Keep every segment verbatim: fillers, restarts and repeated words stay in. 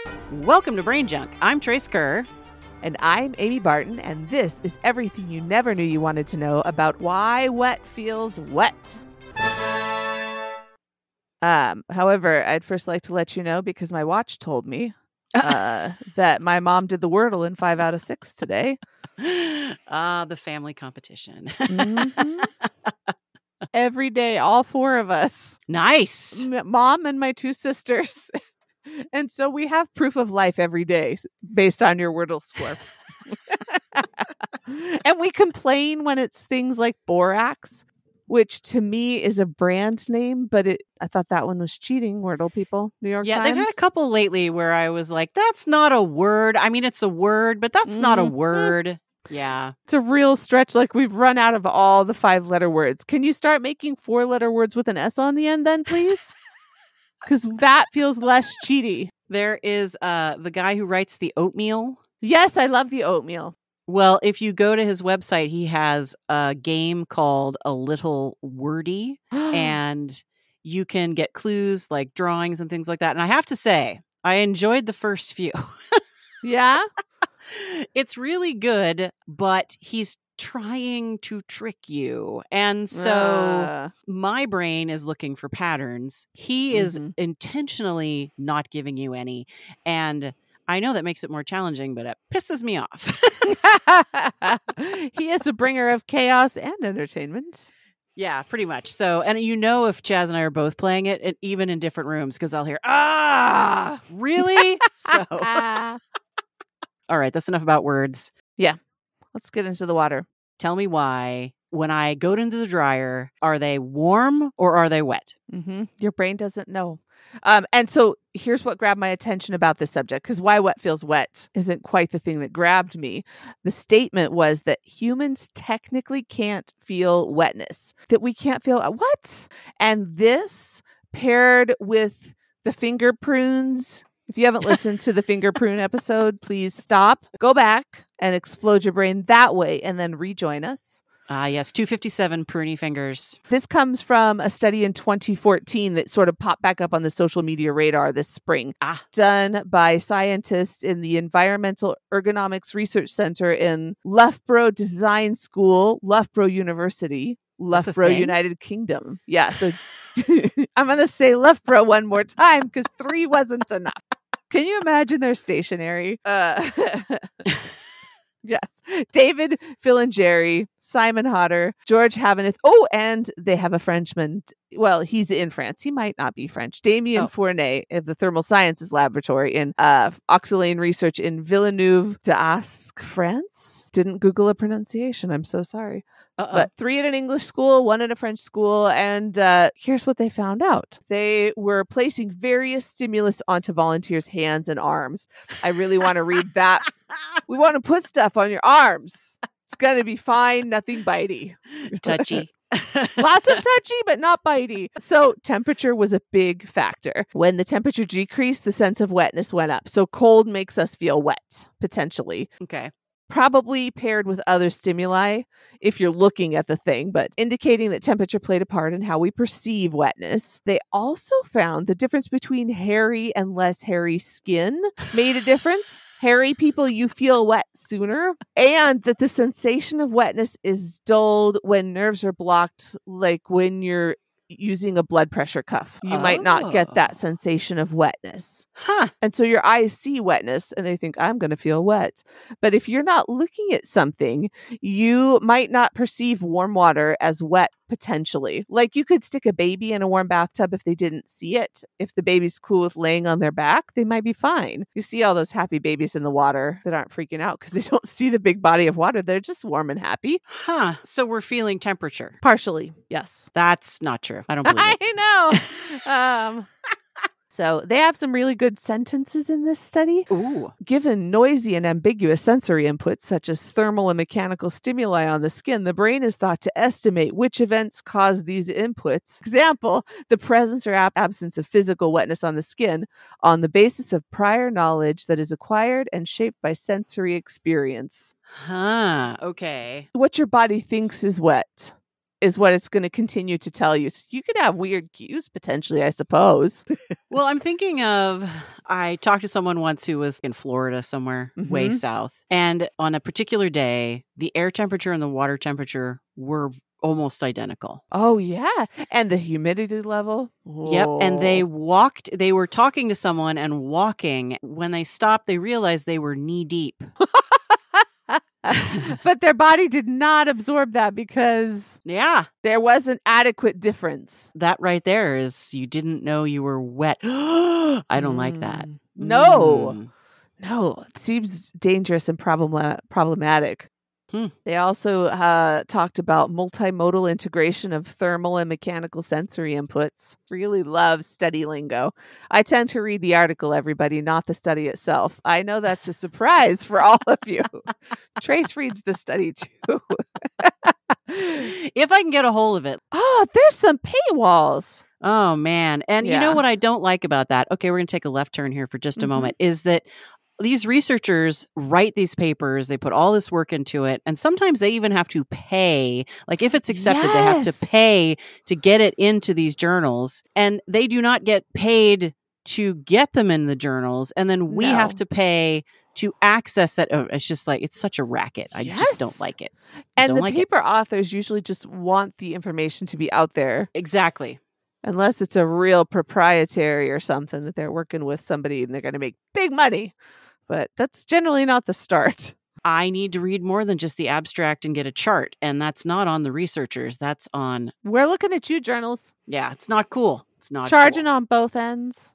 Welcome to Brain Junk. I'm Trace Kerr. And I'm Amy Barton, and this is everything you never knew you wanted to know about why wet feels wet. Um, however, I'd first like to let you know, because my watch told me uh, that my mom did the Wordle in five out of six today. Ah, uh, the family competition. Mm-hmm. Every day, all four of us. Nice. M- Mom and my two sisters. And so we have proof of life every day based on your Wordle score. And we complain when it's things like borax, which to me is a brand name, but it I thought that one was cheating, Wordle people. New York yeah, Times. they've had a couple lately where I was like, that's not a word. I mean, it's a word, but that's mm-hmm. not a word. Yeah. It's a real stretch. Like, we've run out of all the five-letter words. Can you start making four-letter words with an S on the end then, please? Because that feels less cheaty. There is uh, the guy who writes the oatmeal. Yes, I love the oatmeal. Well, if you go to his website, he has a game called A Little Wordy, and you can get clues like drawings and things like that. And I have to say, I enjoyed the first few. Yeah? It's really good, but he's trying to trick you. And so uh. my brain is looking for patterns. He mm-hmm. is intentionally not giving you any. And I know that makes it more challenging, but it pisses me off. He is a bringer of chaos and entertainment. Yeah, pretty much. So, and you know, if Chaz and I are both playing it, it even in different rooms, because I'll hear, ah, really? So, all right, that's enough about words. Yeah, let's get into the water. Tell me why, when I go into the dryer, are they warm or are they wet? Mm-hmm. Your brain doesn't know. Um, and so here's what grabbed my attention about this subject, because why wet feels wet isn't quite the thing that grabbed me. The statement was that humans technically can't feel wetness, that we can't feel what? And this paired with the finger prunes. If you haven't listened to the finger prune episode, please stop, go back and explode your brain that way and then rejoin us. Ah, uh, yes, two fifty-seven pruny fingers. This comes from a study in twenty fourteen that sort of popped back up on the social media radar this spring. Ah. Done by scientists in the Environmental Ergonomics Research Center in Loughborough Design School, Loughborough University, Loughborough, United Kingdom. Yeah, so I'm going to say Loughborough one more time because three wasn't enough. Can you imagine their stationery? Uh Yes. David Filingeri, Simon Hodder, George Havenith. Oh, and they have a Frenchman. Well, he's in France. He might not be French. Damien oh. Fournet of the Thermal Sciences Laboratory in uh, Oxylane Research in Villeneuve d'Ascq, France. Didn't Google a pronunciation. I'm so sorry. Uh-oh. But three at an English school, one at a French school. And uh, here's what they found out. They were placing various stimulus onto volunteers' hands and arms. I really want to read that. We want to put stuff on your arms. It's going to be fine. Nothing bitey. Touchy. Lots of touchy, but not bitey. So temperature was a big factor. When the temperature decreased, the sense of wetness went up. So cold makes us feel wet, potentially. Okay. Probably paired with other stimuli if you're looking at the thing, but indicating that temperature played a part in how we perceive wetness. They also found the difference between hairy and less hairy skin made a difference. Hairy people, you feel wet sooner, and that the sensation of wetness is dulled when nerves are blocked, like when you're using a blood pressure cuff. You oh. might not get that sensation of wetness. Huh. And so your eyes see wetness and they think, I'm going to feel wet. But if you're not looking at something, you might not perceive warm water as wet potentially. Like you could stick a baby in a warm bathtub if they didn't see it. If the baby's cool with laying on their back, they might be fine. You see all those happy babies in the water that aren't freaking out because they don't see the big body of water. They're just warm and happy. Huh. So we're feeling temperature. Partially, yes. That's not true. I don't believe it. I know. um, so they have some really good sentences in this study. Ooh. Given noisy and ambiguous sensory inputs, such as thermal and mechanical stimuli on the skin, the brain is thought to estimate which events cause these inputs. Example, the presence or ab- absence of physical wetness on the skin on the basis of prior knowledge that is acquired and shaped by sensory experience. Huh. Okay. What your body thinks is wet is what it's going to continue to tell you. So you could have weird cues potentially, I suppose. Well, I'm thinking of, I talked to someone once who was in Florida somewhere mm-hmm. way south. And on a particular day, the air temperature and the water temperature were almost identical. Oh, yeah. And the humidity level. Whoa. Yep. And they walked, they were talking to someone and walking. When they stopped, they realized they were knee deep. But their body did not absorb that because yeah, there was an adequate difference. That right there is you didn't know you were wet. I don't mm. like that. No. Mm. No. It seems dangerous and problem- problematic. Hmm. They also uh, talked about multimodal integration of thermal and mechanical sensory inputs. Really love study lingo. I tend to read the article, everybody, not the study itself. I know that's a surprise for all of you. Trace reads the study too. If I can get a hold of it. Oh, there's some paywalls. Oh, man. And yeah. you know what I don't like about that? Okay, we're going to take a left turn here for just a mm-hmm. moment, is that these researchers write these papers, they put all this work into it, and sometimes they even have to pay. Like if it's accepted, yes. they have to pay to get it into these journals, and they do not get paid to get them in the journals, and then we no. have to pay to access that. Oh, it's just like, it's such a racket. I yes. just don't like it. I and the like paper it. authors usually just want the information to be out there. Exactly. Unless it's a real proprietary or something that they're working with somebody and they're going to make big money. But that's generally not the start. I need to read more than just the abstract and get a chart. And that's not on the researchers. That's on... We're looking at you, journals. Yeah, it's not cool. It's not Charging cool. on both ends.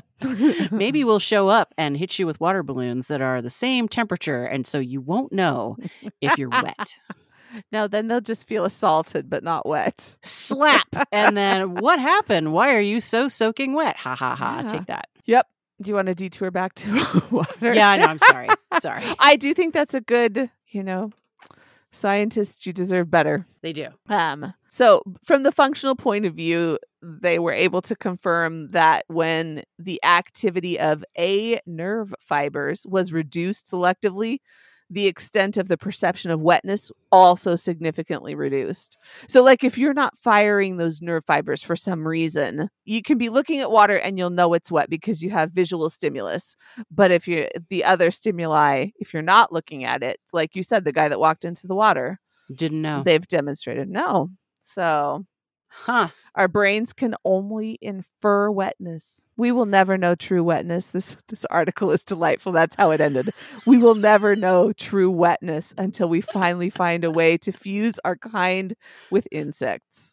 Maybe we'll show up and hit you with water balloons that are the same temperature. And so you won't know if you're wet. No, then they'll just feel assaulted, but not wet. Slap. And then what happened? Why are you so soaking wet? Ha, ha, ha. Yeah. Take that. Yep. Do you want to detour back to water? Yeah, I know. I'm sorry. Sorry. I do think that's a good, you know, scientists, you deserve better. They do. Um. So from the functional point of view, they were able to confirm that when the activity of A nerve fibers was reduced selectively, the extent of the perception of wetness also significantly reduced. So like if you're not firing those nerve fibers for some reason, you can be looking at water and you'll know it's wet because you have visual stimulus. But if you the other stimuli, if you're not looking at it, like you said, the guy that walked into the water. Didn't know. They've demonstrated no. So huh. Our brains can only infer wetness. We will never know true wetness. This this article is delightful. That's how it ended. We will never know true wetness until we finally find a way to fuse our kind with insects.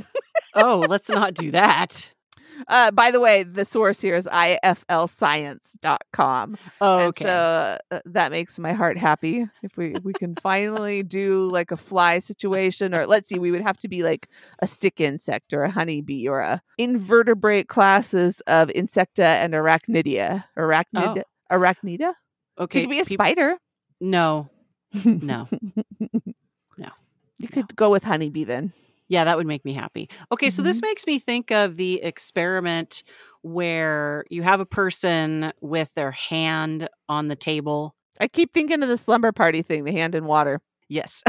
Oh, let's not do that. Uh, by the way, the source here is I F L science dot com. Oh, and okay. So uh, that makes my heart happy. If we, we can finally do like a fly situation, or let's see, we would have to be like a stick insect or a honeybee or a invertebrate classes of Insecta and Arachnidia. Arachnid- oh. Arachnida? Okay. So you could be a People- spider. No. No. No. You could no. go with honeybee then. Yeah, that would make me happy. Okay, Mm-hmm. so this makes me think of the experiment where you have a person with their hand on the table. I keep thinking of the slumber party thing, the hand in water. Yes.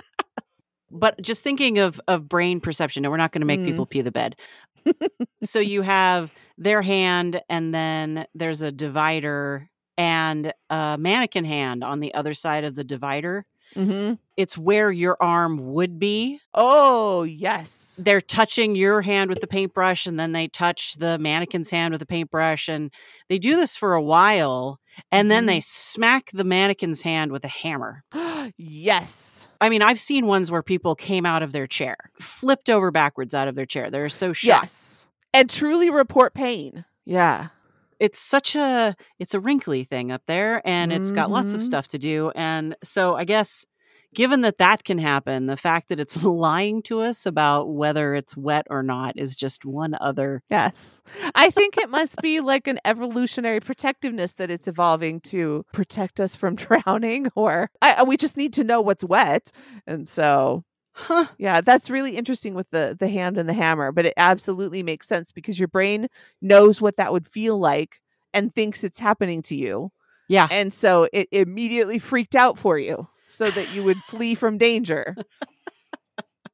But just thinking of, of brain perception. No, we're not going to make mm. people pee the bed. So you have their hand, and then there's a divider and a mannequin hand on the other side of the divider. Mm-hmm. It's where your arm would be. Oh, yes. They're touching your hand with the paintbrush, and then they touch the mannequin's hand with the paintbrush. And they do this for a while, and mm-hmm. then they smack the mannequin's hand with a hammer. Yes. I mean, I've seen ones where people came out of their chair, flipped over backwards out of their chair. They're so shocked. Yes. And truly report pain. Yeah. It's such a, it's a wrinkly thing up there, and it's got mm-hmm. lots of stuff to do. And so I guess given that that can happen, the fact that it's lying to us about whether it's wet or not is just one other. Yes. I think it must be like an evolutionary protectiveness that it's evolving to protect us from drowning, or I, we just need to know what's wet. And so... Huh. Yeah, that's really interesting with the the hand and the hammer, but it absolutely makes sense because your brain knows what that would feel like and thinks it's happening to you. Yeah. And so it immediately freaked out for you so that you would flee from danger.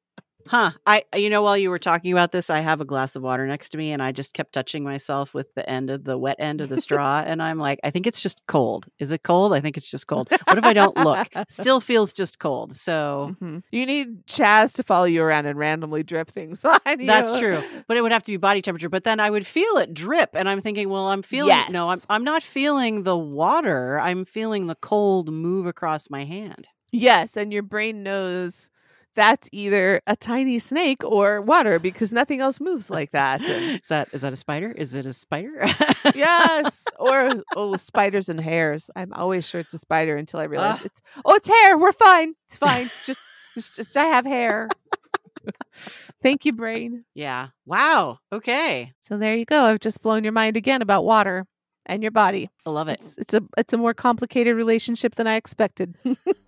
Huh. I, you know, while you were talking about this, I have a glass of water next to me and I just kept touching myself with the end of the wet end of the straw. And I'm like, I think it's just cold. Is it cold? I think it's just cold. What if I don't look? Still feels just cold. So mm-hmm. You need Chaz to follow you around and randomly drip things on you. That's true. But it would have to be body temperature. But then I would feel it drip. And I'm thinking, well, I'm feeling, yes. no, I'm, I'm not feeling the water. I'm feeling the cold move across my hand. Yes. And your brain knows that's either a tiny snake or water because nothing else moves like that. Is that is that a spider? Is it a spider? Yes. Or oh, spiders and hairs. I'm always sure it's a spider until I realize uh. it's oh, it's hair. We're fine. It's fine. It's just it's just I have hair. Thank you, brain. Yeah. Wow. Okay. So there you go. I've just blown your mind again about water and your body. I love it. It's, it's a it's a more complicated relationship than I expected.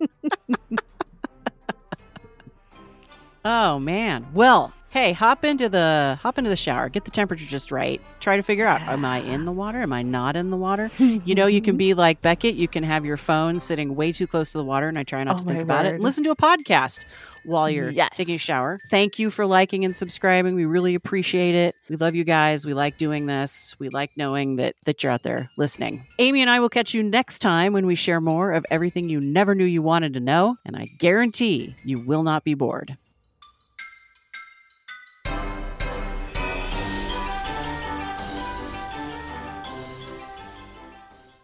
Oh man. Well, hey, hop into the hop into the shower. Get the temperature just right. Try to figure out, am I in the water? Am I not in the water? You know, you can be like Beckett. You can have your phone sitting way too close to the water, and I try not oh to think about word. it. And listen to a podcast while you're yes. taking a shower. Thank you for liking and subscribing. We really appreciate it. We love you guys. We like doing this. We like knowing that that you're out there listening. Amy and I will catch you next time when we share more of everything you never knew you wanted to know, and I guarantee you will not be bored.